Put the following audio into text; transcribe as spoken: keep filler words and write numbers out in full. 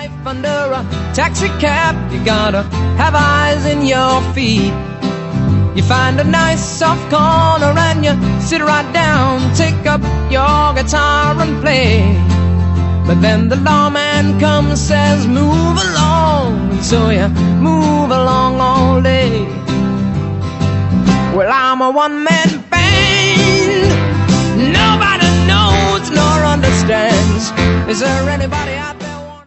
life under a taxi cab, you gotta have eyes in your feet. You find a nice soft corner and you sit right down, take up your guitar and play. But then the lawman comes, says move along, and so you move along all day. Well, I'm a one-man band, nobody knows nor understands. Is there anybody out